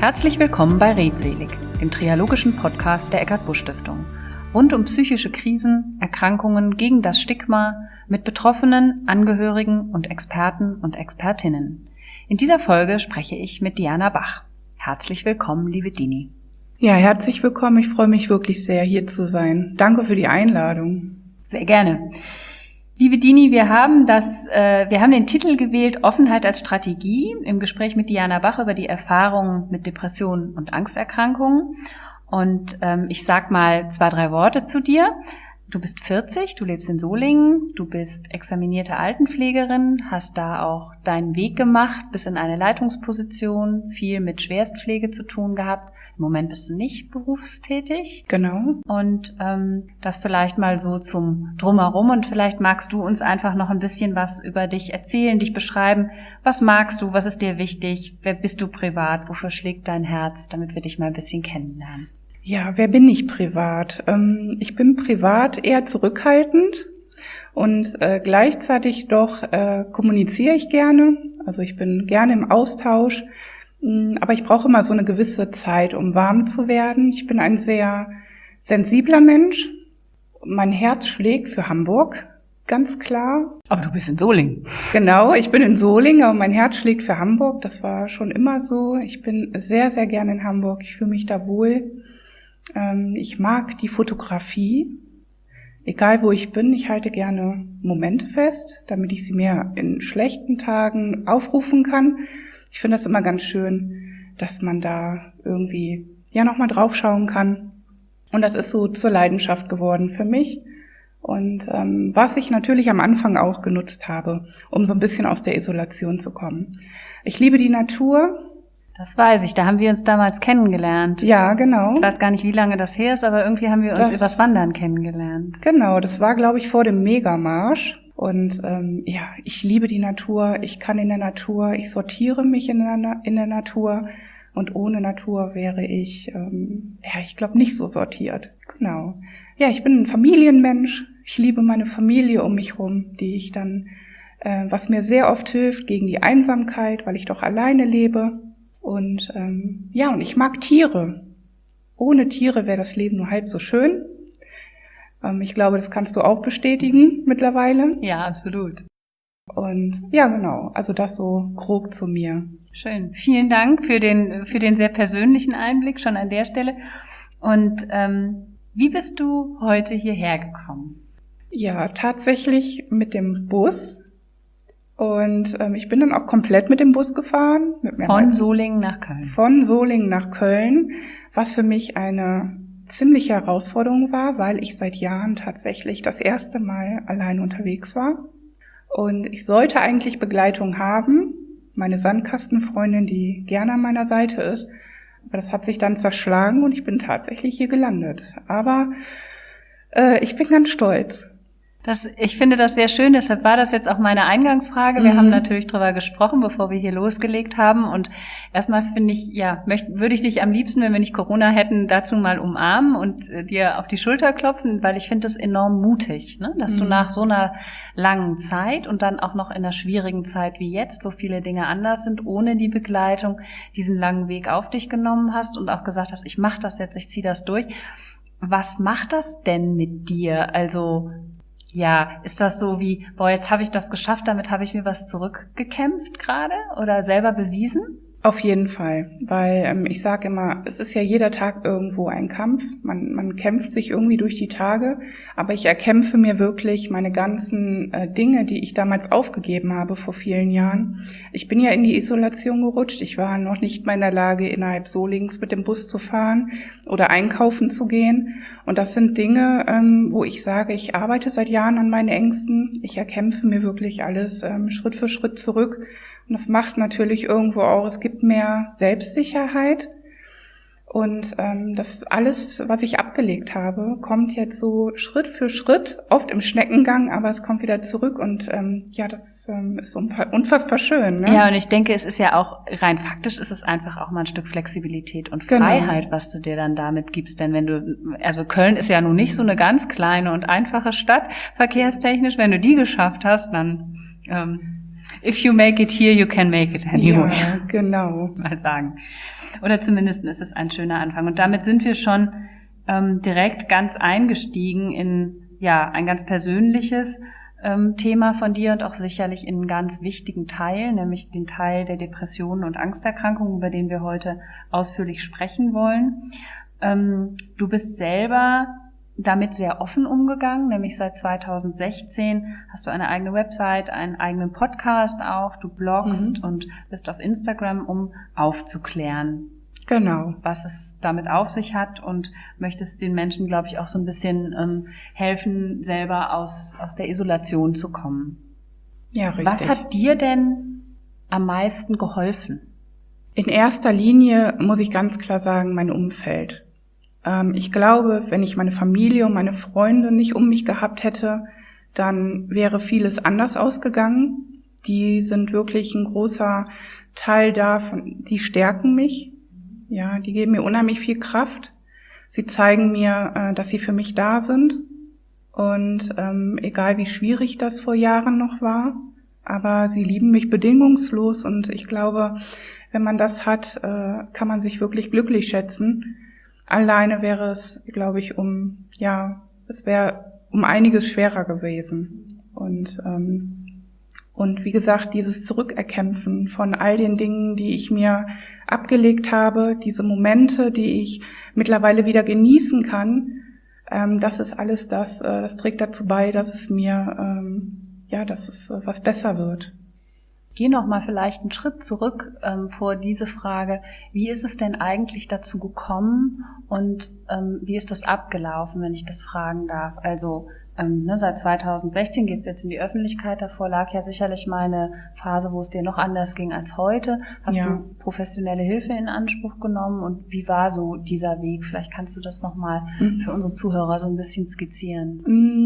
Herzlich willkommen bei Redselig, dem triologischen Podcast der Eckart-Busch-Stiftung. Rund um psychische Krisen, Erkrankungen, gegen das Stigma, mit Betroffenen, Angehörigen und Experten und Expertinnen. In dieser Folge spreche ich mit Diana Bach. Herzlich willkommen, liebe Dini. Ja, herzlich willkommen. Ich freue mich wirklich sehr, hier zu sein. Danke für die Einladung. Sehr gerne. Liebe Dini, wir haben den Titel gewählt, Offenheit als Strategie, im Gespräch mit Diana Bach über die Erfahrungen mit Depressionen und Angsterkrankungen. Und ich sag mal 2, 3 Worte zu dir. Du bist 40, du lebst in Solingen, du bist examinierte Altenpflegerin, hast da auch deinen Weg gemacht, bis in eine Leitungsposition, viel mit Schwerstpflege zu tun gehabt. Im Moment bist du nicht berufstätig. Genau. Und das vielleicht mal so zum Drumherum, und vielleicht magst du uns einfach noch ein bisschen was über dich erzählen, dich beschreiben. Was magst du, was ist dir wichtig, wer bist du privat, wofür schlägt dein Herz, damit wir dich mal ein bisschen kennenlernen. Ja, wer bin ich privat? Ich bin privat eher zurückhaltend und gleichzeitig doch kommuniziere ich gerne. Also ich bin gerne im Austausch, aber ich brauche immer so eine gewisse Zeit, um warm zu werden. Ich bin ein sehr sensibler Mensch. Mein Herz schlägt für Hamburg, ganz klar. Aber du bist in Solingen. Genau, ich bin in Solingen, aber mein Herz schlägt für Hamburg. Das war schon immer so. Ich bin sehr, sehr gerne in Hamburg. Ich fühle mich da wohl. Ich mag die Fotografie, egal wo ich bin. Ich halte gerne Momente fest, damit ich sie mehr in schlechten Tagen aufrufen kann. Ich finde das immer ganz schön, dass man da irgendwie nochmal drauf schauen kann. Und das ist so zur Leidenschaft geworden für mich. Und was ich natürlich am Anfang auch genutzt habe, um so ein bisschen aus der Isolation zu kommen. Ich liebe die Natur. Das weiß ich, da haben wir uns damals kennengelernt. Ja, genau. Ich weiß gar nicht, wie lange das her ist, aber irgendwie haben wir uns übers Wandern kennengelernt. Genau, das war, glaube ich, vor dem Megamarsch. Und ich liebe die Natur, ich kann in der Natur, ich sortiere mich in der Natur. Und ohne Natur wäre ich, ich glaube, nicht so sortiert. Genau. Ja, ich bin ein Familienmensch. Ich liebe meine Familie um mich rum, die ich dann, was mir sehr oft hilft gegen die Einsamkeit, weil ich doch alleine lebe. Und und ich mag Tiere. Ohne Tiere wäre das Leben nur halb so schön. Ich glaube, das kannst du auch bestätigen mittlerweile. Ja, absolut. Und ja, genau. Also das so grob zu mir. Schön. Vielen Dank für den sehr persönlichen Einblick schon an der Stelle. Und wie bist du heute hierher gekommen? Ja, tatsächlich mit dem Bus. Und ich bin dann auch komplett mit dem Bus gefahren. Von Solingen nach Köln. Von Solingen nach Köln, was für mich eine ziemliche Herausforderung war, weil ich seit Jahren tatsächlich das erste Mal allein unterwegs war. Und ich sollte eigentlich Begleitung haben, meine Sandkastenfreundin, die gerne an meiner Seite ist. Aber das hat sich dann zerschlagen und ich bin tatsächlich hier gelandet. Aber ich bin ganz stolz. Ich finde das sehr schön, deshalb war das jetzt auch meine Eingangsfrage. Wir haben natürlich drüber gesprochen, bevor wir hier losgelegt haben. Und erstmal finde ich, würde ich dich am liebsten, wenn wir nicht Corona hätten, dazu mal umarmen und dir auf die Schulter klopfen, weil ich finde das enorm mutig, ne? Dass du nach so einer langen Zeit und dann auch noch in einer schwierigen Zeit wie jetzt, wo viele Dinge anders sind, ohne die Begleitung, diesen langen Weg auf dich genommen hast und auch gesagt hast, ich mache das jetzt, ich ziehe das durch. Was macht das denn mit dir? Also ist das so wie, jetzt habe ich das geschafft, damit habe ich mir was zurückgekämpft gerade oder selber bewiesen? Auf jeden Fall, weil ich sage immer, es ist ja jeder Tag irgendwo ein Kampf. Man kämpft sich irgendwie durch die Tage, aber ich erkämpfe mir wirklich meine ganzen Dinge, die ich damals aufgegeben habe vor vielen Jahren. Ich bin ja in die Isolation gerutscht. Ich war noch nicht mal in der Lage, innerhalb Solingens mit dem Bus zu fahren oder einkaufen zu gehen. Und das sind Dinge, wo ich sage, ich arbeite seit Jahren an meinen Ängsten. Ich erkämpfe mir wirklich alles Schritt für Schritt zurück. Und das macht natürlich irgendwo auch, es gibt mehr Selbstsicherheit. Und das alles, was ich abgelegt habe, kommt jetzt so Schritt für Schritt, oft im Schneckengang, aber es kommt wieder zurück und das ist unfassbar schön. Ne? Ja, und ich denke, es ist ja auch, rein faktisch ist es einfach auch mal ein Stück Flexibilität und Freiheit, was du dir dann damit gibst. Denn also Köln ist ja nun nicht so eine ganz kleine und einfache Stadt, verkehrstechnisch, wenn du die geschafft hast, dann If you make it here, you can make it anywhere. Ja, genau. Mal sagen. Oder zumindest ist es ein schöner Anfang. Und damit sind wir schon direkt ganz eingestiegen in ein ganz persönliches Thema von dir und auch sicherlich in einen ganz wichtigen Teil, nämlich den Teil der Depressionen und Angsterkrankungen, über den wir heute ausführlich sprechen wollen. Du bist selber damit sehr offen umgegangen, nämlich seit 2016 hast du eine eigene Website, einen eigenen Podcast auch, du bloggst und bist auf Instagram, um aufzuklären. Genau. Was es damit auf sich hat und möchtest den Menschen, glaube ich, auch so ein bisschen helfen, selber aus der Isolation zu kommen. Ja, richtig. Was hat dir denn am meisten geholfen? In erster Linie muss ich ganz klar sagen, mein Umfeld. Ich glaube, wenn ich meine Familie und meine Freunde nicht um mich gehabt hätte, dann wäre vieles anders ausgegangen. Die sind wirklich ein großer Teil davon, die stärken mich. Ja, die geben mir unheimlich viel Kraft. Sie zeigen mir, dass sie für mich da sind. Und egal wie schwierig das vor Jahren noch war, aber sie lieben mich bedingungslos. Und ich glaube, wenn man das hat, kann man sich wirklich glücklich schätzen. Alleine wäre es, glaube ich, es wäre um einiges schwerer gewesen. Und wie gesagt, dieses Zurückerkämpfen von all den Dingen, die ich mir abgelegt habe, diese Momente, die ich mittlerweile wieder genießen kann, das ist alles das trägt dazu bei, dass es mir, dass es was besser wird. Geh noch mal vielleicht einen Schritt zurück vor diese Frage. Wie ist es denn eigentlich dazu gekommen und wie ist das abgelaufen, wenn ich das fragen darf? Also seit 2016 gehst du jetzt in die Öffentlichkeit, davor lag ja sicherlich mal eine Phase, wo es dir noch anders ging als heute. Hast du professionelle Hilfe in Anspruch genommen und wie war so dieser Weg? Vielleicht kannst du das nochmal für unsere Zuhörer so ein bisschen skizzieren.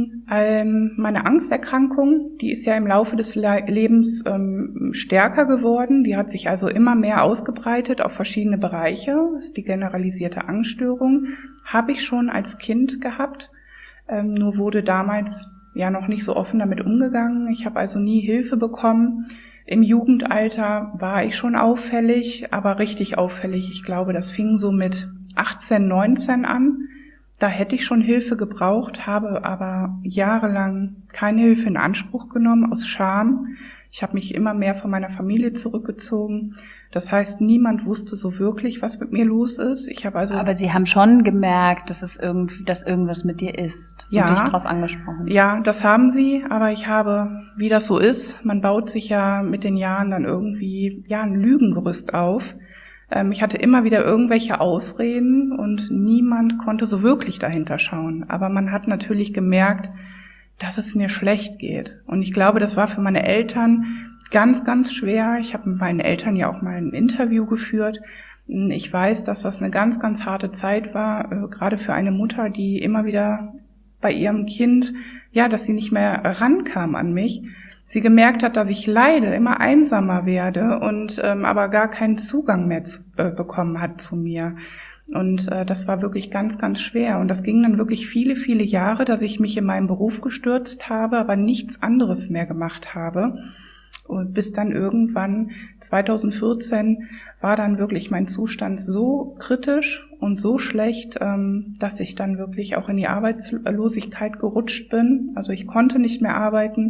Meine Angsterkrankung, die ist ja im Laufe des Lebens stärker geworden. Die hat sich also immer mehr ausgebreitet auf verschiedene Bereiche. Das ist die generalisierte Angststörung. Habe ich schon als Kind gehabt. Nur wurde damals ja noch nicht so offen damit umgegangen. Ich habe also nie Hilfe bekommen. Im Jugendalter war ich schon auffällig, aber richtig auffällig. Ich glaube, das fing so mit 18, 19 an. Da hätte ich schon Hilfe gebraucht, habe aber jahrelang keine Hilfe in Anspruch genommen, aus Scham. Ich habe mich immer mehr von meiner Familie zurückgezogen. Das heißt, niemand wusste so wirklich, was mit mir los ist. Aber Sie haben schon gemerkt, dass irgendwas mit dir ist und dich darauf angesprochen. Ja, das haben sie, aber ich habe, wie das so ist, man baut sich ja mit den Jahren dann irgendwie ein Lügengerüst auf. Ich hatte immer wieder irgendwelche Ausreden und niemand konnte so wirklich dahinter schauen. Aber man hat natürlich gemerkt, dass es mir schlecht geht. Und ich glaube, das war für meine Eltern ganz, ganz schwer. Ich habe mit meinen Eltern ja auch mal ein Interview geführt. Ich weiß, dass das eine ganz, ganz harte Zeit war, gerade für eine Mutter, die immer wieder bei ihrem Kind, dass sie nicht mehr rankam an mich. Sie gemerkt hat, dass ich leide, immer einsamer werde und aber gar keinen Zugang mehr bekommen hat zu mir. Und das war wirklich ganz, ganz schwer. Und das ging dann wirklich viele, viele Jahre, dass ich mich in meinen Beruf gestürzt habe, aber nichts anderes mehr gemacht habe. Und bis dann irgendwann 2014 war dann wirklich mein Zustand so kritisch und so schlecht, dass ich dann wirklich auch in die Arbeitslosigkeit gerutscht bin. Also ich konnte nicht mehr arbeiten.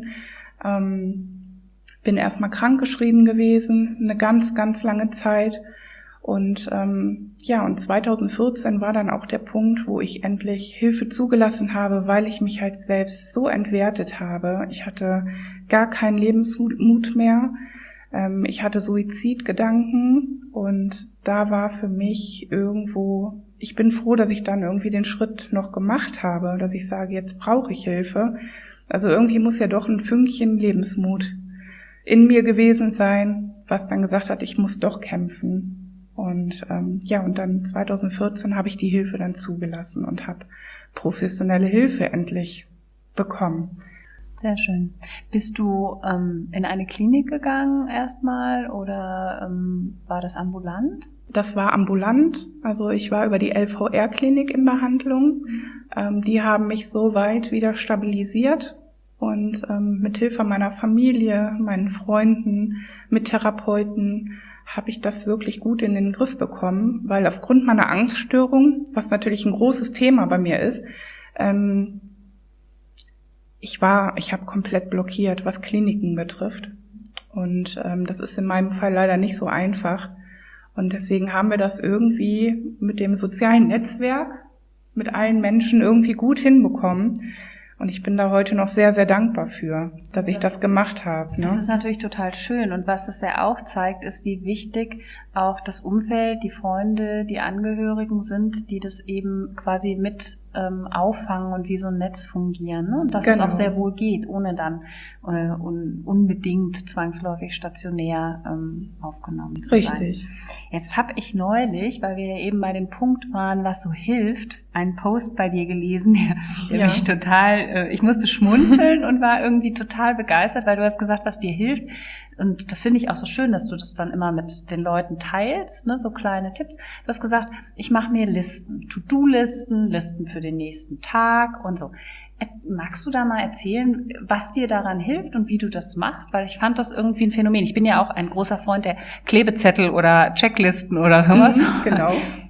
Bin erstmal krankgeschrieben gewesen, eine ganz, ganz lange Zeit. Und und 2014 war dann auch der Punkt, wo ich endlich Hilfe zugelassen habe, weil ich mich halt selbst so entwertet habe. Ich hatte gar keinen Lebensmut mehr. Ich hatte Suizidgedanken und da war für mich irgendwo, ich bin froh, dass ich dann irgendwie den Schritt noch gemacht habe, dass ich sage, jetzt brauche ich Hilfe. Also irgendwie muss ja doch ein Fünkchen Lebensmut in mir gewesen sein, was dann gesagt hat, ich muss doch kämpfen. Und und dann 2014 habe ich die Hilfe dann zugelassen und habe professionelle Hilfe endlich bekommen. Sehr schön. Bist du in eine Klinik gegangen erstmal oder war das ambulant? Das war ambulant, also ich war über die LVR-Klinik in Behandlung. Die haben mich so weit wieder stabilisiert Und mit Hilfe meiner Familie, meinen Freunden, mit Therapeuten habe ich das wirklich gut in den Griff bekommen, weil aufgrund meiner Angststörung, was natürlich ein großes Thema bei mir ist, ich habe komplett blockiert, was Kliniken betrifft. Und das ist in meinem Fall leider nicht so einfach. Und deswegen haben wir das irgendwie mit dem sozialen Netzwerk, mit allen Menschen irgendwie gut hinbekommen. Und ich bin da heute noch sehr, sehr dankbar für, dass ich das gemacht habe. Ne? Das ist natürlich total schön. Und was es ja auch zeigt, ist, wie wichtig auch das Umfeld, die Freunde, die Angehörigen sind, die das eben quasi mit auffangen und wie so ein Netz fungieren. Ne? Und dass es auch sehr wohl geht, ohne dann unbedingt zwangsläufig stationär aufgenommen zu sein. Richtig. Jetzt habe ich neulich, weil wir ja eben bei dem Punkt waren, was so hilft, einen Post bei dir gelesen, der mich total, ich musste schmunzeln und war irgendwie total begeistert, weil du hast gesagt, was dir hilft. Und das finde ich auch so schön, dass du das dann immer mit den Leuten teilst, ne, so kleine Tipps. Du hast gesagt, ich mache mir Listen, To-Do-Listen, Listen für den nächsten Tag und so. Magst du da mal erzählen, was dir daran hilft und wie du das machst? Weil ich fand das irgendwie ein Phänomen. Ich bin ja auch ein großer Freund der Klebezettel oder Checklisten oder sowas. Genau.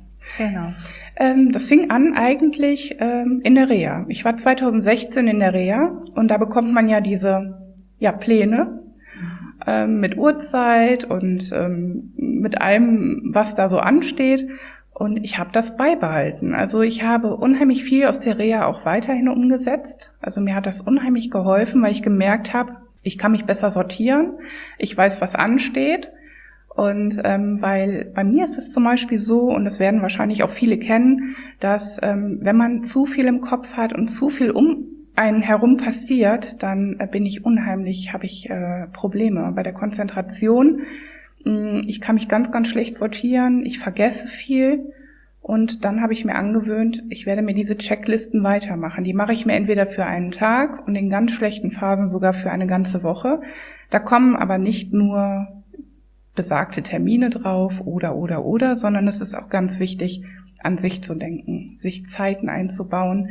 Genau. Das fing an eigentlich in der Reha. Ich war 2016 in der Reha und da bekommt man ja diese Pläne mit Uhrzeit und mit allem, was da so ansteht. Und ich habe das beibehalten. Also ich habe unheimlich viel aus der Reha auch weiterhin umgesetzt. Also mir hat das unheimlich geholfen, weil ich gemerkt habe, ich kann mich besser sortieren. Ich weiß, was ansteht. Und weil bei mir ist es zum Beispiel so, und das werden wahrscheinlich auch viele kennen, dass wenn man zu viel im Kopf hat und zu viel um einen herum passiert, dann habe ich Probleme bei der Konzentration. Ich kann mich ganz, ganz schlecht sortieren. Ich vergesse viel. Und dann habe ich mir angewöhnt, ich werde mir diese Checklisten weitermachen. Die mache ich mir entweder für einen Tag und in ganz schlechten Phasen sogar für eine ganze Woche. Da kommen aber nicht nur besagte Termine drauf oder, sondern es ist auch ganz wichtig, an sich zu denken, sich Zeiten einzubauen,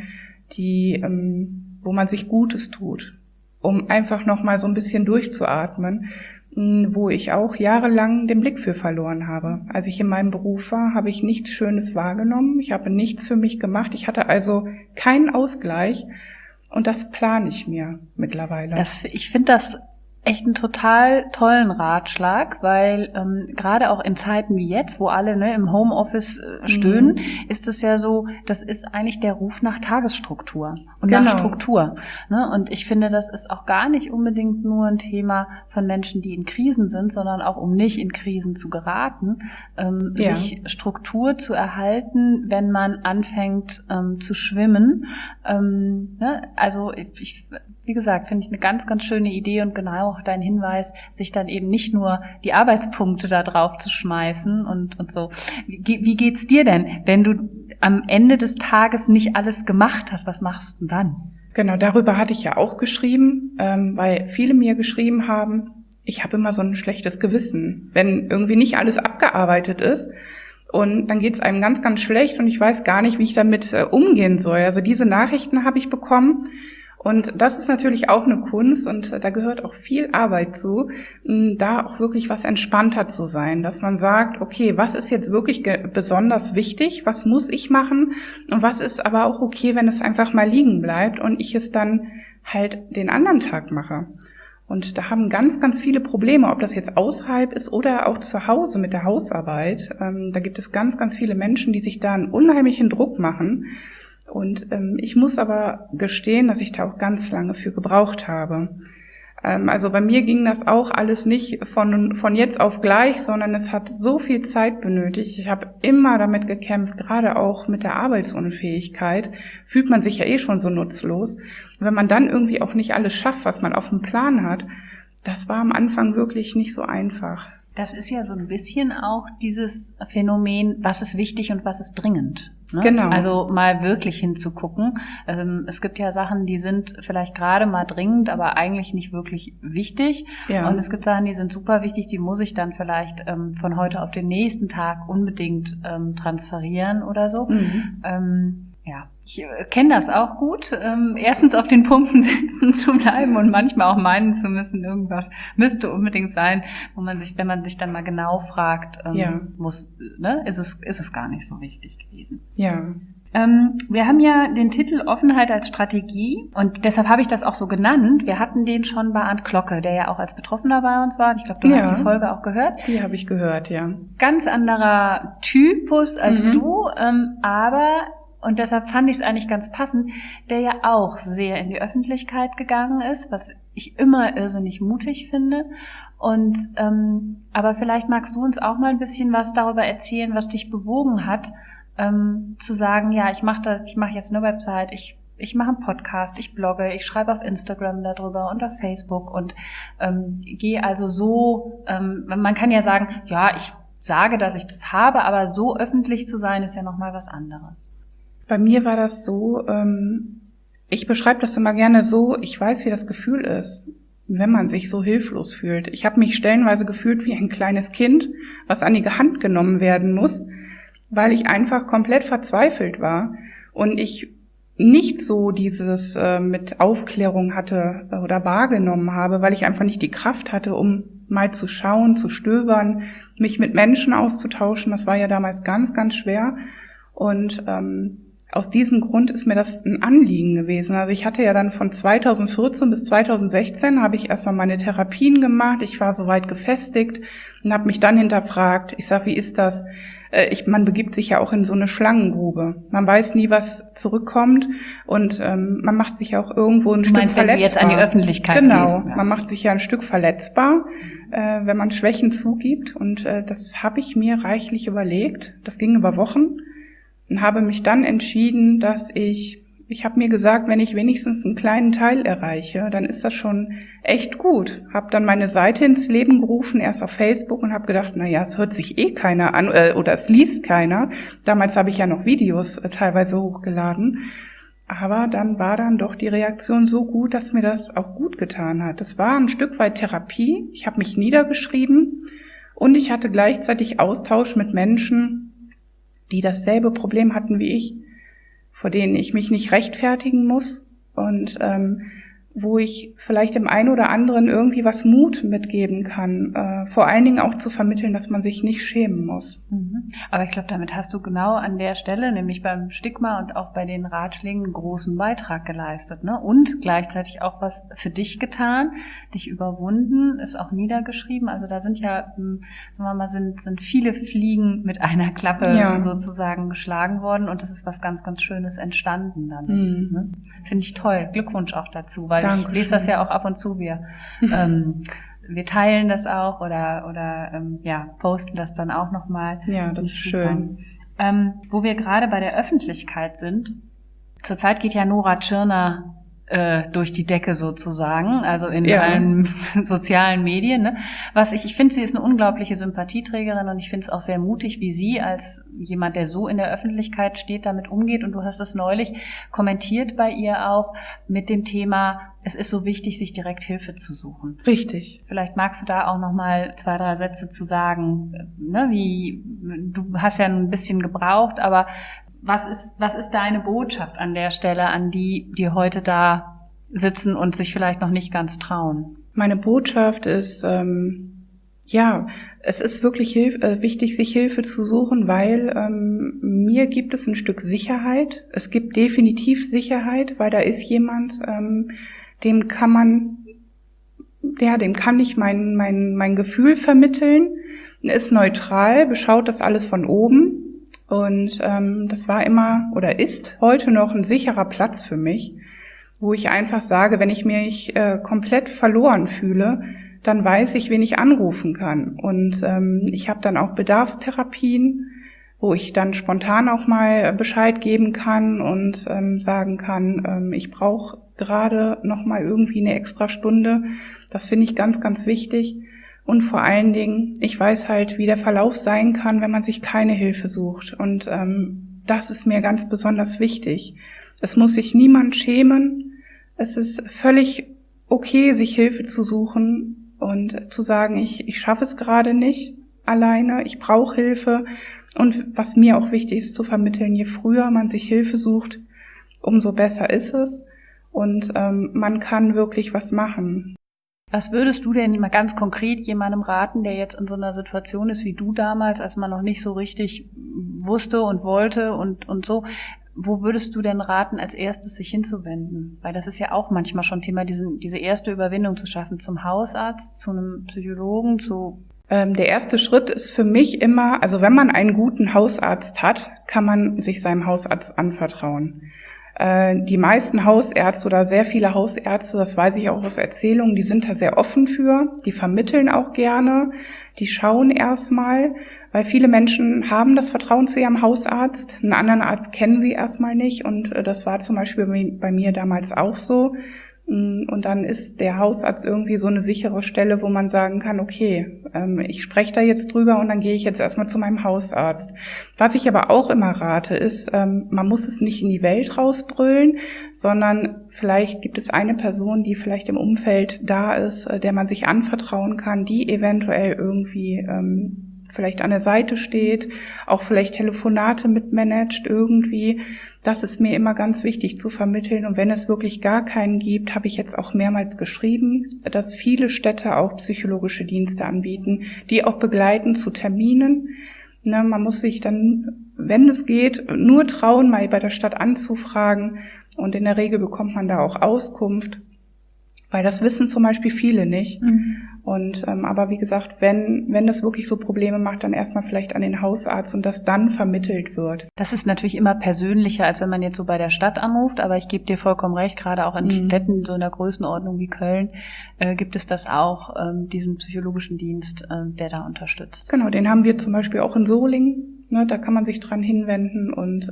wo man sich Gutes tut, um einfach nochmal so ein bisschen durchzuatmen, wo ich auch jahrelang den Blick für verloren habe. Als ich in meinem Beruf war, habe ich nichts Schönes wahrgenommen. Ich habe nichts für mich gemacht. Ich hatte also keinen Ausgleich. Und das plane ich mir mittlerweile. Ich finde das echt einen total tollen Ratschlag, weil gerade auch in Zeiten wie jetzt, wo alle im Homeoffice stöhnen, ist es ja so, das ist eigentlich der Ruf nach Tagesstruktur und nach Struktur. Ne? Und ich finde, das ist auch gar nicht unbedingt nur ein Thema von Menschen, die in Krisen sind, sondern auch, um nicht in Krisen zu geraten, sich Struktur zu erhalten, wenn man anfängt zu schwimmen. Also wie gesagt, finde ich eine ganz, ganz schöne Idee und genau auch dein Hinweis, sich dann eben nicht nur die Arbeitspunkte da drauf zu schmeißen und so. Wie geht's dir denn, wenn du am Ende des Tages nicht alles gemacht hast? Was machst du dann? Genau, darüber hatte ich ja auch geschrieben, weil viele mir geschrieben haben, ich habe immer so ein schlechtes Gewissen, wenn irgendwie nicht alles abgearbeitet ist. Und dann geht's einem ganz, ganz schlecht und ich weiß gar nicht, wie ich damit umgehen soll. Also diese Nachrichten habe ich bekommen. Und das ist natürlich auch eine Kunst und da gehört auch viel Arbeit zu, da auch wirklich was entspannter zu sein, dass man sagt, okay, was ist jetzt wirklich besonders wichtig, was muss ich machen und was ist aber auch okay, wenn es einfach mal liegen bleibt und ich es dann halt den anderen Tag mache. Und da haben ganz, ganz viele Probleme, ob das jetzt außerhalb ist oder auch zu Hause mit der Hausarbeit. Da gibt es ganz, ganz viele Menschen, die sich da einen unheimlichen Druck machen. Und ich muss aber gestehen, dass ich da auch ganz lange für gebraucht habe. Also bei mir ging das auch alles nicht von jetzt auf gleich, sondern es hat so viel Zeit benötigt. Ich habe immer damit gekämpft, gerade auch mit der Arbeitsunfähigkeit fühlt man sich ja eh schon so nutzlos. Und wenn man dann irgendwie auch nicht alles schafft, was man auf dem Plan hat, das war am Anfang wirklich nicht so einfach. Das ist ja so ein bisschen auch dieses Phänomen, was ist wichtig und was ist dringend. Ne? Genau. Also mal wirklich hinzugucken. Es gibt ja Sachen, die sind vielleicht gerade mal dringend, aber eigentlich nicht wirklich wichtig. Ja. Und es gibt Sachen, die sind super wichtig, die muss ich dann vielleicht von heute auf den nächsten Tag unbedingt transferieren oder so. Ja, ich kenne das auch gut. Erstens auf den Punkten sitzen zu bleiben und manchmal auch meinen zu müssen, irgendwas müsste unbedingt sein, wo man sich, wenn man sich dann mal genau fragt, ist es gar nicht so wichtig gewesen. Ja. Wir haben ja den Titel Offenheit als Strategie und deshalb habe ich das auch so genannt. Wir hatten den schon bei Arndt Glocke, der ja auch als Betroffener bei uns war. Ich glaube, du hast die Folge auch gehört. Die habe ich gehört, ja. Ganz anderer Typus als du, aber und deshalb fand ich es eigentlich ganz passend, der ja auch sehr in die Öffentlichkeit gegangen ist, was ich immer irrsinnig mutig finde. Und aber vielleicht magst du uns auch mal ein bisschen was darüber erzählen, was dich bewogen hat, zu sagen, ja, ich mache jetzt eine Website, ich mache einen Podcast, ich blogge, ich schreibe auf Instagram darüber und auf Facebook und gehe also so, man kann ja sagen, ja, ich sage, dass ich das habe, aber so öffentlich zu sein, ist ja nochmal was anderes. Bei mir war das so, ich beschreibe das immer gerne so, ich weiß, wie das Gefühl ist, wenn man sich so hilflos fühlt. Ich habe mich stellenweise gefühlt wie ein kleines Kind, was an die Hand genommen werden muss, weil ich einfach komplett verzweifelt war und ich nicht so dieses mit Aufklärung hatte oder wahrgenommen habe, weil ich einfach nicht die Kraft hatte, um mal zu schauen, zu stöbern, mich mit Menschen auszutauschen. Das war ja damals ganz, ganz schwer und aus diesem Grund ist mir das ein Anliegen gewesen. Also ich hatte ja dann von 2014 bis 2016 habe ich erstmal meine Therapien gemacht. Ich war soweit gefestigt und habe mich dann hinterfragt. Ich sage, wie ist das? Man begibt sich ja auch in so eine Schlangengrube. Man weiß nie, was zurückkommt und man macht sich ja auch irgendwo ein Stück verletzbar. Wenn du jetzt an die Öffentlichkeit genau, gehst, ja. Man macht sich ja ein Stück verletzbar, wenn man Schwächen zugibt und das habe ich mir reichlich überlegt. Das ging über Wochen. Und habe mich dann entschieden, dass ich habe mir gesagt, wenn ich wenigstens einen kleinen Teil erreiche, dann ist das schon echt gut. Habe dann meine Seite ins Leben gerufen, erst auf Facebook und habe gedacht, na ja, es hört sich eh keiner an oder es liest keiner. Damals habe ich ja noch Videos teilweise hochgeladen. Aber dann war dann doch die Reaktion so gut, dass mir das auch gut getan hat. Es war ein Stück weit Therapie. Ich habe mich niedergeschrieben und ich hatte gleichzeitig Austausch mit Menschen, die dasselbe Problem hatten wie ich, vor denen ich mich nicht rechtfertigen muss und wo ich vielleicht dem einen oder anderen irgendwie was Mut mitgeben kann, vor allen Dingen auch zu vermitteln, dass man sich nicht schämen muss. Aber ich glaube, damit hast du genau an der Stelle, nämlich beim Stigma und auch bei den Ratschlägen, einen großen Beitrag geleistet, ne? Und gleichzeitig auch was für dich getan, dich überwunden, ist auch niedergeschrieben. Also da sind ja, sagen wir mal, sind viele Fliegen mit einer Klappe sozusagen geschlagen worden und es ist was ganz, ganz Schönes entstanden damit. Ne? Finde ich toll. Glückwunsch auch dazu, weil ich lese das ja auch ab und zu. Wir teilen das auch oder posten das dann auch nochmal. Ja, das ist schön. Wo wir gerade bei der Öffentlichkeit sind, zurzeit geht ja Nora Tschirner durch die Decke sozusagen, also in allen sozialen Medien. Ne? Ich finde, sie ist eine unglaubliche Sympathieträgerin und ich finde es auch sehr mutig, wie sie als jemand, der so in der Öffentlichkeit steht, damit umgeht. Und du hast es neulich kommentiert bei ihr auch mit dem Thema, es ist so wichtig, sich direkt Hilfe zu suchen. Richtig. Vielleicht magst du da auch noch mal 2, 3 Sätze zu sagen, ne? Du hast ja ein bisschen gebraucht, aber was ist deine Botschaft an der Stelle, an die heute da sitzen und sich vielleicht noch nicht ganz trauen? Meine Botschaft ist, es ist wirklich wichtig, sich Hilfe zu suchen, weil mir gibt es ein Stück Sicherheit. Es gibt definitiv Sicherheit, weil da ist jemand, dem kann ich mein Gefühl vermitteln, ist neutral, beschaut das alles von oben. Und das war immer oder ist heute noch ein sicherer Platz für mich, wo ich einfach sage, wenn ich mich komplett verloren fühle, dann weiß ich, wen ich anrufen kann. Und ich habe dann auch Bedarfstherapien, wo ich dann spontan auch mal Bescheid geben kann und sagen kann, ich brauche gerade noch mal irgendwie eine extra Stunde. Das finde ich ganz, ganz wichtig. Und vor allen Dingen, ich weiß halt, wie der Verlauf sein kann, wenn man sich keine Hilfe sucht. Und das ist mir ganz besonders wichtig. Es muss sich niemand schämen. Es ist völlig okay, sich Hilfe zu suchen und zu sagen, ich schaffe es gerade nicht alleine, ich brauche Hilfe. Und was mir auch wichtig ist zu vermitteln, je früher man sich Hilfe sucht, umso besser ist es. Und man kann wirklich was machen. Was würdest du denn mal ganz konkret jemandem raten, der jetzt in so einer Situation ist wie du damals, als man noch nicht so richtig wusste und wollte und so? Wo würdest du denn raten, als erstes sich hinzuwenden? Weil das ist ja auch manchmal schon Thema, diese erste Überwindung zu schaffen, zum Hausarzt, zu einem Psychologen, Der erste Schritt ist für mich immer, also wenn man einen guten Hausarzt hat, kann man sich seinem Hausarzt anvertrauen. Die meisten Hausärzte oder sehr viele Hausärzte, das weiß ich auch aus Erzählungen, die sind da sehr offen für, die vermitteln auch gerne, die schauen erstmal, weil viele Menschen haben das Vertrauen zu ihrem Hausarzt, einen anderen Arzt kennen sie erstmal nicht und das war zum Beispiel bei mir damals auch so. Und dann ist der Hausarzt irgendwie so eine sichere Stelle, wo man sagen kann, okay, ich spreche da jetzt drüber und dann gehe ich jetzt erstmal zu meinem Hausarzt. Was ich aber auch immer rate, ist, man muss es nicht in die Welt rausbrüllen, sondern vielleicht gibt es eine Person, die vielleicht im Umfeld da ist, der man sich anvertrauen kann, die eventuell irgendwie vielleicht an der Seite steht, auch vielleicht Telefonate mitmanagt irgendwie. Das ist mir immer ganz wichtig zu vermitteln. Und wenn es wirklich gar keinen gibt, habe ich jetzt auch mehrmals geschrieben, dass viele Städte auch psychologische Dienste anbieten, die auch begleiten zu Terminen. Ne, man muss sich dann, wenn es geht, nur trauen, mal bei der Stadt anzufragen. Und in der Regel bekommt man da auch Auskunft, weil das wissen zum Beispiel viele nicht. Und aber wie gesagt, wenn das wirklich so Probleme macht, dann erstmal vielleicht an den Hausarzt und das dann vermittelt wird. Das ist natürlich immer persönlicher, als wenn man jetzt so bei der Stadt anruft, aber ich gebe dir vollkommen recht, gerade auch in Städten so in der Größenordnung wie Köln gibt es das auch, diesen psychologischen Dienst, der da unterstützt. Genau, den haben wir zum Beispiel auch in Solingen. Ne, da kann man sich dran hinwenden und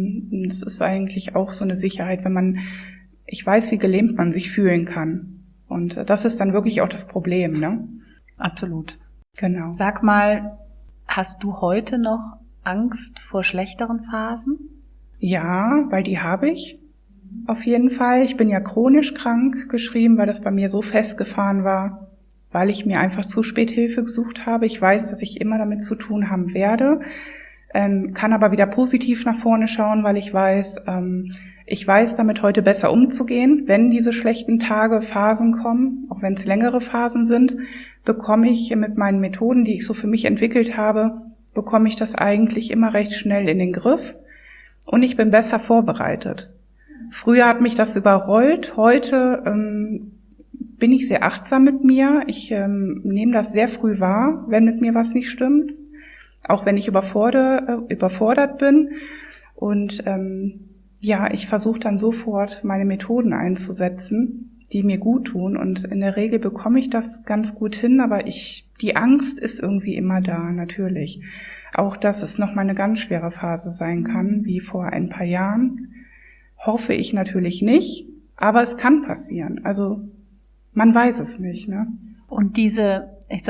es ist eigentlich auch so eine Sicherheit, ich weiß, wie gelähmt man sich fühlen kann. Und das ist dann wirklich auch das Problem, ne? Absolut. Genau. Sag mal, hast du heute noch Angst vor schlechteren Phasen? Ja, weil die habe ich. Auf jeden Fall. Ich bin ja chronisch krank geschrieben, weil das bei mir so festgefahren war, weil ich mir einfach zu spät Hilfe gesucht habe. Ich weiß, dass ich immer damit zu tun haben werde. Kann aber wieder positiv nach vorne schauen, weil ich weiß damit heute besser umzugehen. Wenn diese schlechten Tage, Phasen kommen, auch wenn es längere Phasen sind, bekomme ich mit meinen Methoden, die ich so für mich entwickelt habe, bekomme ich das eigentlich immer recht schnell in den Griff und ich bin besser vorbereitet. Früher hat mich das überrollt, heute bin ich sehr achtsam mit mir. Ich nehme das sehr früh wahr, wenn mit mir was nicht stimmt. Auch wenn ich überfordert bin. Und ich versuche dann sofort meine Methoden einzusetzen, die mir gut tun. Und in der Regel bekomme ich das ganz gut hin, aber die Angst ist irgendwie immer da, natürlich. Auch, dass es noch mal eine ganz schwere Phase sein kann, wie vor ein paar Jahren, hoffe ich natürlich nicht. Aber es kann passieren. Also man weiß es nicht, ne? Und diese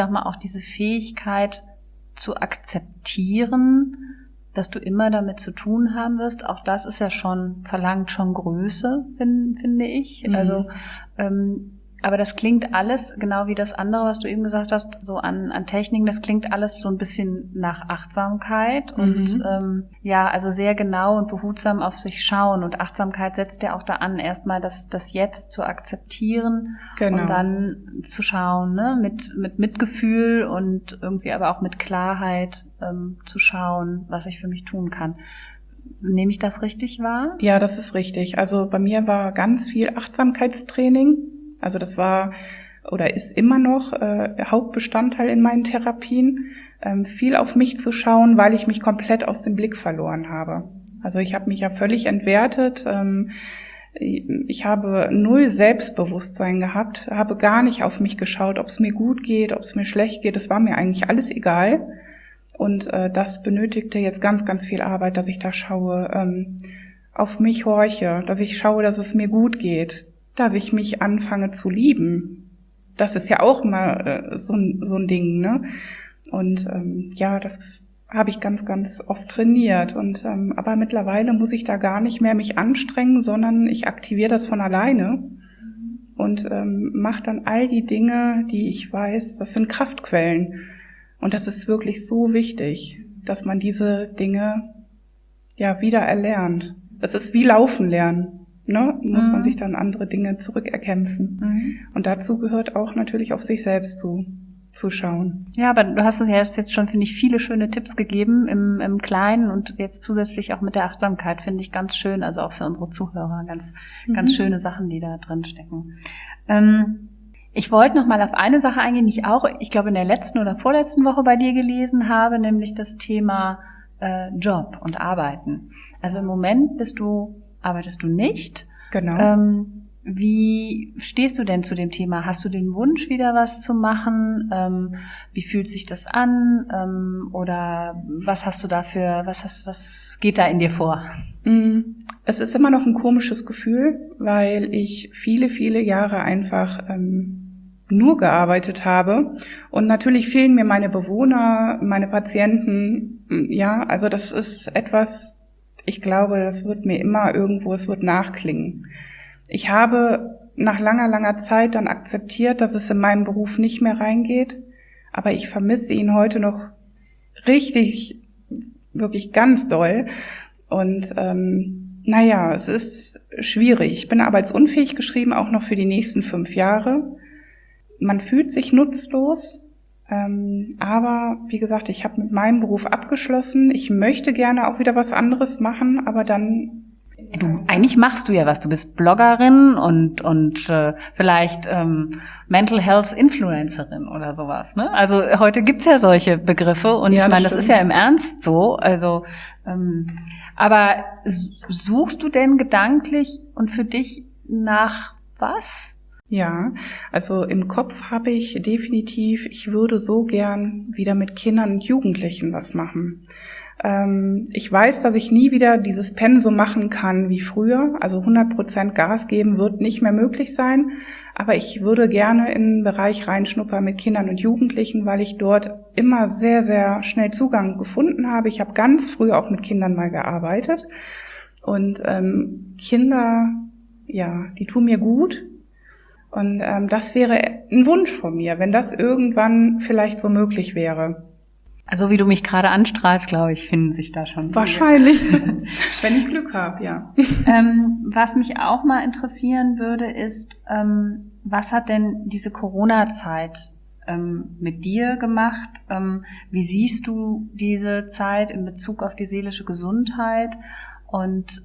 Fähigkeit zu akzeptieren, dass du immer damit zu tun haben wirst, auch das ist ja verlangt schon Größe, finde ich. Also, aber das klingt alles, genau wie das andere, was du eben gesagt hast, so an Techniken, das klingt alles so ein bisschen nach Achtsamkeit und also sehr genau und behutsam auf sich schauen. Und Achtsamkeit setzt ja auch da an, erstmal das Jetzt zu akzeptieren und dann zu schauen, ne, mit Mitgefühl und irgendwie aber auch mit Klarheit zu schauen, was ich für mich tun kann. Nehme ich das richtig wahr? Ja, das ist richtig. Also bei mir war ganz viel Achtsamkeitstraining. Also das war oder ist immer noch Hauptbestandteil in meinen Therapien, viel auf mich zu schauen, weil ich mich komplett aus dem Blick verloren habe. Also ich habe mich ja völlig entwertet. Ich habe null Selbstbewusstsein gehabt, habe gar nicht auf mich geschaut, ob es mir gut geht, ob es mir schlecht geht. Es war mir eigentlich alles egal. Und das benötigte jetzt ganz, ganz viel Arbeit, dass ich da schaue, auf mich horche, dass ich schaue, dass es mir gut geht, dass ich mich anfange zu lieben. Das ist ja auch mal so ein Ding, ne? Und das habe ich ganz, ganz oft trainiert. Und aber mittlerweile muss ich da gar nicht mehr mich anstrengen, sondern ich aktiviere das von alleine und mache dann all die Dinge, die ich weiß, das sind Kraftquellen. Und das ist wirklich so wichtig. dass man diese Dinge ja wieder erlernt. Es ist wie Laufen lernen, ne? Muss man sich dann andere Dinge zurückerkämpfen. Und dazu gehört auch natürlich auf sich selbst zu schauen. Ja, aber du hast uns ja jetzt schon, finde ich, viele schöne Tipps gegeben im Kleinen und jetzt zusätzlich auch mit der Achtsamkeit, finde ich ganz schön, also auch für unsere Zuhörer, ganz schöne Sachen, die da drin stecken. Ich wollte noch mal auf eine Sache eingehen, die ich glaube, in der letzten oder vorletzten Woche bei dir gelesen habe, nämlich das Thema Job und Arbeiten. Also im Moment arbeitest du nicht. Genau. Wie stehst du denn zu dem Thema? Hast du den Wunsch, wieder was zu machen? Wie fühlt sich das an? Oder was hast du dafür, was geht da in dir vor? Es ist immer noch ein komisches Gefühl, weil ich viele, viele Jahre einfach nur gearbeitet habe. Und natürlich fehlen mir meine Bewohner, meine Patienten. Ja, also das ist etwas, ich glaube, das wird mir immer irgendwo, es wird nachklingen. Ich habe nach langer, langer Zeit dann akzeptiert, dass es in meinem Beruf nicht mehr reingeht. Aber ich vermisse ihn heute noch richtig, wirklich ganz doll. Und es ist schwierig. Ich bin arbeitsunfähig geschrieben, auch noch für die nächsten 5 Jahre. Man fühlt sich nutzlos. Aber wie gesagt, ich habe mit meinem Beruf abgeschlossen. Ich möchte gerne auch wieder was anderes machen, aber dann... Eigentlich machst du ja was. Du bist Bloggerin und vielleicht Mental Health Influencerin oder sowas, ne? Also heute gibt's ja solche Begriffe und ja, ich meine, das ist ja im Ernst so. Also, aber suchst du denn gedanklich und für dich nach was? Ja, also im Kopf habe ich definitiv, ich würde so gern wieder mit Kindern und Jugendlichen was machen. Ich weiß, dass ich nie wieder dieses Pensum machen kann wie früher. Also 100% Gas geben wird nicht mehr möglich sein. Aber ich würde gerne in den Bereich reinschnuppern mit Kindern und Jugendlichen, weil ich dort immer sehr, sehr schnell Zugang gefunden habe. Ich habe ganz früh auch mit Kindern mal gearbeitet. Und Kinder, ja, die tun mir gut. Und das wäre ein Wunsch von mir, wenn das irgendwann vielleicht so möglich wäre. Also wie du mich gerade anstrahlst, glaube ich, finden sich da schon. Wahrscheinlich, wenn ich Glück habe, ja. Was mich auch mal interessieren würde, ist, was hat denn diese Corona-Zeit mit dir gemacht? Wie siehst du diese Zeit in Bezug auf die seelische Gesundheit? Und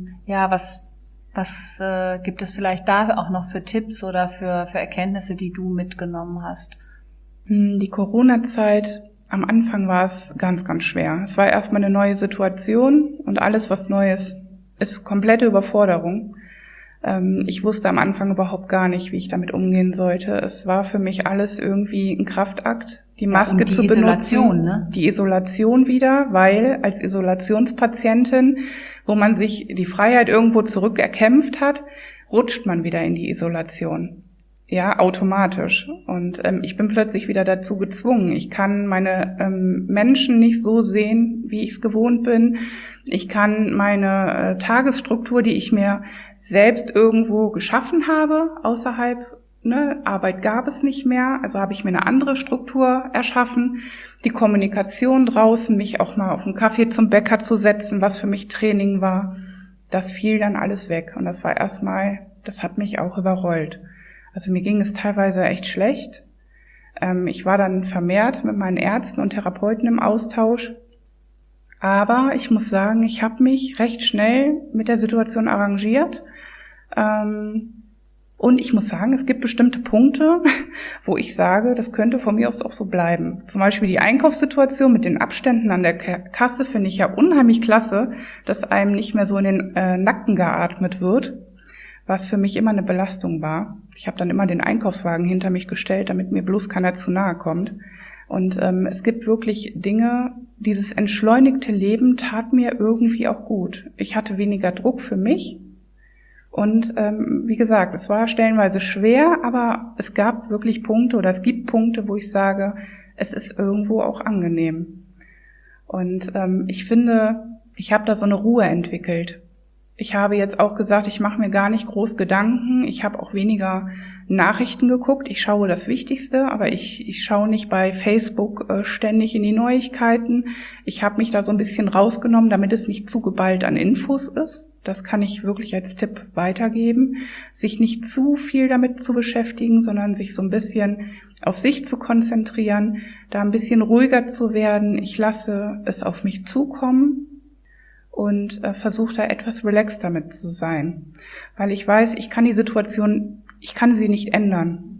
was gibt es vielleicht da auch noch für Tipps oder für Erkenntnisse, die du mitgenommen hast? Die Corona-Zeit, am Anfang war es ganz, ganz schwer. Es war erstmal eine neue Situation und alles, was Neues, ist komplette Überforderung. Ich wusste am Anfang überhaupt gar nicht, wie ich damit umgehen sollte. Es war für mich alles irgendwie ein Kraftakt, die Maske zu benutzen. Isolation, ne? Die Isolation wieder, weil als Isolationspatientin, wo man sich die Freiheit irgendwo zurückerkämpft hat, rutscht man wieder in die Isolation. Ja, automatisch. Und ich bin plötzlich wieder dazu gezwungen. Ich kann meine Menschen nicht so sehen, wie ich es gewohnt bin. Ich kann meine Tagesstruktur, die ich mir selbst irgendwo geschaffen habe, außerhalb, Arbeit gab es nicht mehr, also habe ich mir eine andere Struktur erschaffen. Die Kommunikation draußen, mich auch mal auf einen Kaffee zum Bäcker zu setzen, was für mich Training war, das fiel dann alles weg. Und das war das hat mich auch überrollt. Also mir ging es teilweise echt schlecht. Ich war dann vermehrt mit meinen Ärzten und Therapeuten im Austausch. Aber ich muss sagen, ich habe mich recht schnell mit der Situation arrangiert. Und ich muss sagen, es gibt bestimmte Punkte, wo ich sage, das könnte von mir aus auch so bleiben. Zum Beispiel die Einkaufssituation mit den Abständen an der Kasse finde ich ja unheimlich klasse, dass einem nicht mehr so in den Nacken geatmet wird, was für mich immer eine Belastung war. Ich habe dann immer den Einkaufswagen hinter mich gestellt, damit mir bloß keiner zu nahe kommt. Und es gibt wirklich Dinge, dieses entschleunigte Leben tat mir irgendwie auch gut. Ich hatte weniger Druck für mich. Und wie gesagt, es war stellenweise schwer, aber es gab wirklich Punkte oder es gibt Punkte, wo ich sage, es ist irgendwo auch angenehm. Und ich finde, ich habe da so eine Ruhe entwickelt. Ich habe jetzt auch gesagt, ich mache mir gar nicht groß Gedanken. Ich habe auch weniger Nachrichten geguckt. Ich schaue das Wichtigste, aber ich schaue nicht bei Facebook ständig in die Neuigkeiten. Ich habe mich da so ein bisschen rausgenommen, damit es nicht zu geballt an Infos ist. Das kann ich wirklich als Tipp weitergeben. Sich nicht zu viel damit zu beschäftigen, sondern sich so ein bisschen auf sich zu konzentrieren, da ein bisschen ruhiger zu werden. Ich lasse es auf mich zukommen und versuche da etwas relaxed damit zu sein. Weil ich weiß, ich kann die Situation, ich kann sie nicht ändern.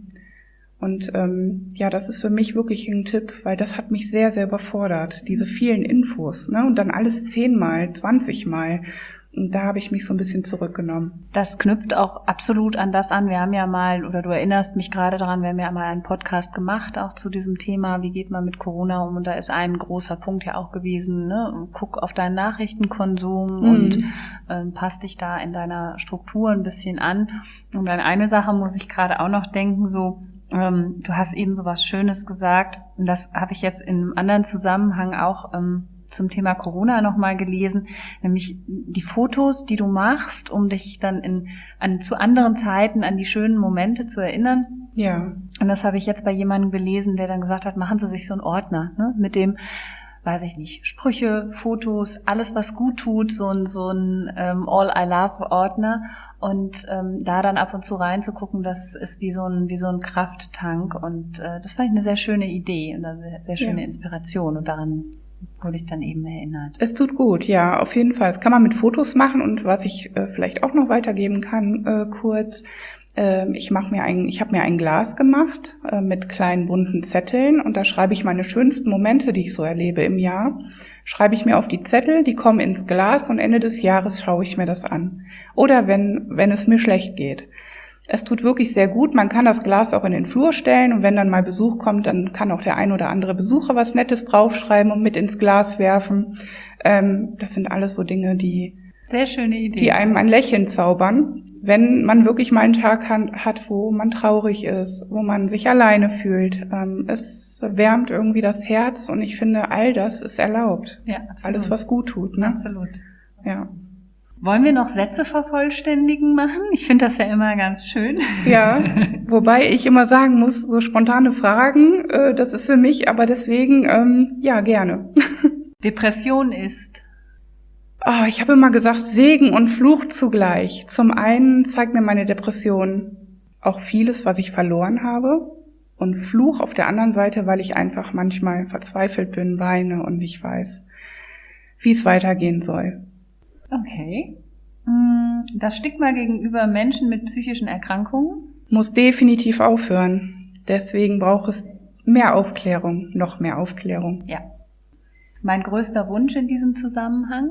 Und das ist für mich wirklich ein Tipp, weil das hat mich sehr, sehr überfordert, diese vielen Infos, ne? Und dann alles 10-mal, 20-mal. Und da habe ich mich so ein bisschen zurückgenommen. Das knüpft auch absolut an das an. Wir haben ja mal, oder du erinnerst mich gerade daran, wir haben ja mal einen Podcast gemacht, auch zu diesem Thema, wie geht man mit Corona um? Und da ist ein großer Punkt ja auch gewesen, ne? Guck auf deinen Nachrichtenkonsum und passt dich da in deiner Struktur ein bisschen an. Und an eine Sache muss ich gerade auch noch denken, so, du hast eben so was Schönes gesagt. Und das habe ich jetzt in einem anderen Zusammenhang auch zum Thema Corona nochmal gelesen, nämlich die Fotos, die du machst, um dich dann zu anderen Zeiten an die schönen Momente zu erinnern. Ja. Und das habe ich jetzt bei jemandem gelesen, der dann gesagt hat, machen Sie sich so einen Ordner, ne, mit dem, weiß ich nicht, Sprüche, Fotos, alles was gut tut, so ein All I Love Ordner und da dann ab und zu reinzugucken, das ist wie so ein Krafttank und das fand ich eine sehr schöne Idee und eine sehr schöne Inspiration und daran wurde ich dann eben erinnert. Es tut gut, ja, auf jeden Fall. Das kann man mit Fotos machen und was ich vielleicht auch noch weitergeben kann, kurz. Ich habe mir ein Glas gemacht mit kleinen bunten Zetteln und da schreibe ich meine schönsten Momente, die ich so erlebe im Jahr, schreibe ich mir auf die Zettel, die kommen ins Glas und Ende des Jahres schaue ich mir das an. Oder wenn es mir schlecht geht. Es tut wirklich sehr gut. Man kann das Glas auch in den Flur stellen und wenn dann mal Besuch kommt, dann kann auch der ein oder andere Besucher was Nettes draufschreiben und mit ins Glas werfen. Das sind alles so Dinge, die sehr schöne Idee, die einem ein Lächeln zaubern, wenn man wirklich mal einen Tag hat, wo man traurig ist, wo man sich alleine fühlt. Es wärmt irgendwie das Herz und ich finde, all das ist erlaubt. Ja, absolut. Alles, was gut tut, ne? Absolut. Ja. Wollen wir noch Sätze vervollständigen machen? Ich finde das ja immer ganz schön. Ja, wobei ich immer sagen muss, so spontane Fragen, das ist für mich, aber deswegen, ja, gerne. Depression ist? Ich habe immer gesagt, Segen und Fluch zugleich. Zum einen zeigt mir meine Depression auch vieles, was ich verloren habe. Und Fluch auf der anderen Seite, weil ich einfach manchmal verzweifelt bin, weine und nicht weiß, wie es weitergehen soll. Okay. Das Stigma gegenüber Menschen mit psychischen Erkrankungen? Muss definitiv aufhören. Deswegen braucht es mehr Aufklärung, noch mehr Aufklärung. Ja. Mein größter Wunsch in diesem Zusammenhang?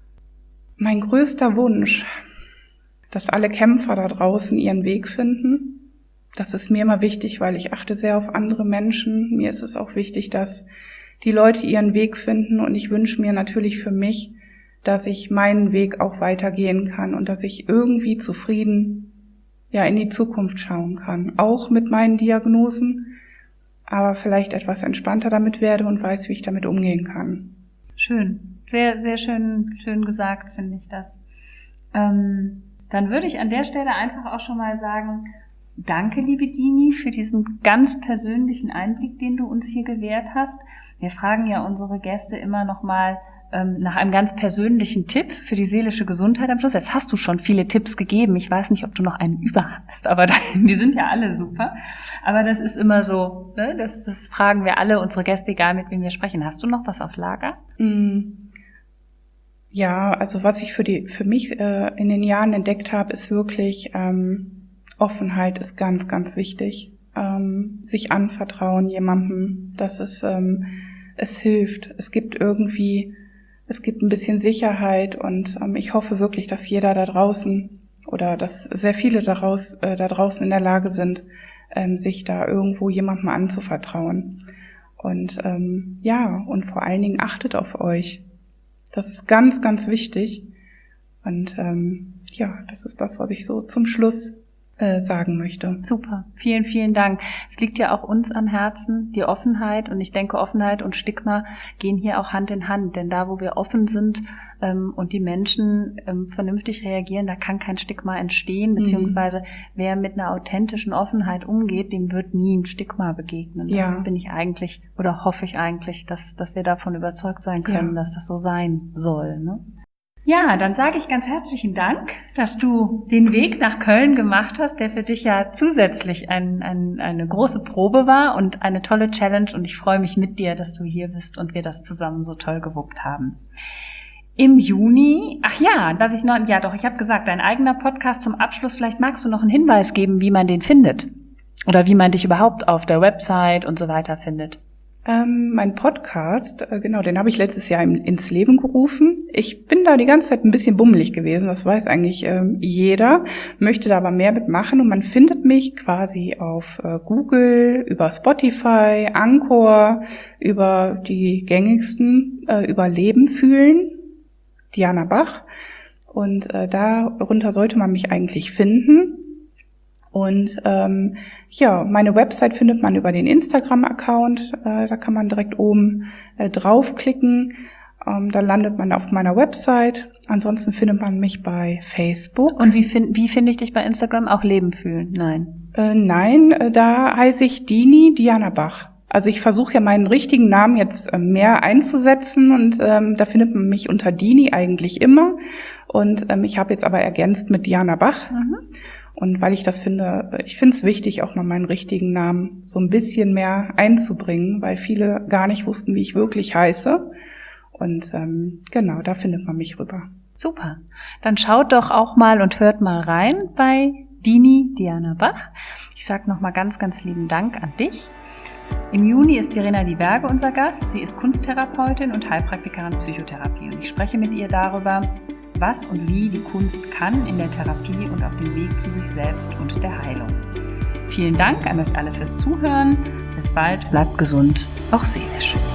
Mein größter Wunsch, dass alle Kämpfer da draußen ihren Weg finden. Das ist mir immer wichtig, weil ich achte sehr auf andere Menschen. Mir ist es auch wichtig, dass die Leute ihren Weg finden und ich wünsche mir natürlich für mich, dass ich meinen Weg auch weitergehen kann und dass ich irgendwie zufrieden in die Zukunft schauen kann. Auch mit meinen Diagnosen, aber vielleicht etwas entspannter damit werde und weiß, wie ich damit umgehen kann. Schön. Sehr, sehr schön gesagt, finde ich das. Dann würde ich an der Stelle einfach auch schon mal sagen, danke, liebe Dini, für diesen ganz persönlichen Einblick, den du uns hier gewährt hast. Wir fragen ja unsere Gäste immer noch mal nach einem ganz persönlichen Tipp für die seelische Gesundheit am Schluss. Jetzt hast du schon viele Tipps gegeben. Ich weiß nicht, ob du noch einen über hast, aber die sind ja alle super. Aber das ist immer so, ne? Das fragen wir alle unsere Gäste, egal mit wem wir sprechen. Hast du noch was auf Lager? Ja, also was ich für mich in den Jahren entdeckt habe, ist wirklich Offenheit ist ganz, ganz wichtig. Sich anvertrauen jemandem, dass es hilft. Es gibt ein bisschen Sicherheit und ich hoffe wirklich, dass jeder da draußen oder dass sehr viele da draußen in der Lage sind, sich da irgendwo jemandem anzuvertrauen. Und und vor allen Dingen achtet auf euch. Das ist ganz, ganz wichtig. Und das ist das, was ich so zum Schluss sagen möchte. Super, vielen, vielen Dank. Es liegt ja auch uns am Herzen, die Offenheit, und ich denke, Offenheit und Stigma gehen hier auch Hand in Hand, denn da, wo wir offen sind und die Menschen vernünftig reagieren, da kann kein Stigma entstehen, beziehungsweise wer mit einer authentischen Offenheit umgeht, dem wird nie ein Stigma begegnen. Ja. Also bin ich eigentlich oder hoffe ich eigentlich, dass wir davon überzeugt sein können, dass das so sein soll, ne? Ja, dann sage ich ganz herzlichen Dank, dass du den Weg nach Köln gemacht hast, der für dich ja zusätzlich eine große Probe war und eine tolle Challenge. Und ich freue mich mit dir, dass du hier bist und wir das zusammen so toll gewuppt haben. Im Juni, ich habe gesagt, dein eigener Podcast zum Abschluss. Vielleicht magst du noch einen Hinweis geben, wie man den findet oder wie man dich überhaupt auf der Website und so weiter findet. Mein Podcast, den habe ich letztes Jahr ins Leben gerufen. Ich bin da die ganze Zeit ein bisschen bummelig gewesen, das weiß eigentlich jeder, möchte da aber mehr mitmachen und man findet mich quasi auf Google, über Spotify, Anchor, über die gängigsten, über Leben fühlen, Diana Bach, und darunter sollte man mich eigentlich finden. Und meine Website findet man über den Instagram-Account. Da kann man direkt oben draufklicken. Dann landet man auf meiner Website. Ansonsten findet man mich bei Facebook. Und wie finde ich dich bei Instagram? Auch Leben fühlen? Nein. Nein, da heiße ich Diana Bach. Also ich versuche ja meinen richtigen Namen jetzt mehr einzusetzen und da findet man mich unter Dini eigentlich immer. Und ich habe jetzt aber ergänzt mit Diana Bach. Mhm. Und weil ich finde es wichtig, auch mal meinen richtigen Namen so ein bisschen mehr einzubringen, weil viele gar nicht wussten, wie ich wirklich heiße. Und da findet man mich rüber. Super. Dann schaut doch auch mal und hört mal rein bei Diana Bach. Ich sage nochmal ganz, ganz lieben Dank an dich. Im Juni ist Verena Die Berge unser Gast. Sie ist Kunsttherapeutin und Heilpraktikerin Psychotherapie. Und ich spreche mit ihr darüber, was und wie die Kunst kann in der Therapie und auf dem Weg zu sich selbst und der Heilung. Vielen Dank an euch alle fürs Zuhören. Bis bald, bleibt gesund, auch seelisch.